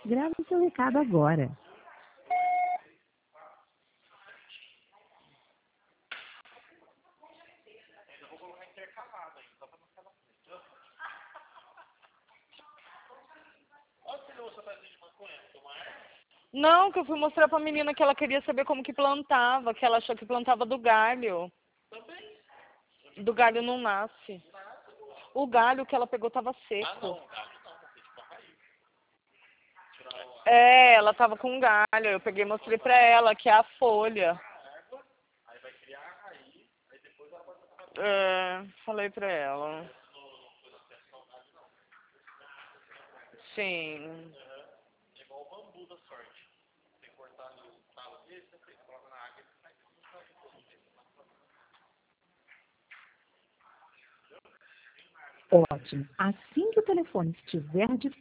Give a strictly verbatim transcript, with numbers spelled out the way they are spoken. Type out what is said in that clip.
Grave seu recado agora. Não, que eu fui mostrar pra menina que ela queria saber como que plantava, que ela achou que plantava do galho. Do galho não nasce. O galho que ela pegou tava seco. É, ela tava com galho. Eu peguei e mostrei pra ela que é a folha. É, falei pra ela. Sim. Ótimo. Assim que o telefone estiver disponível,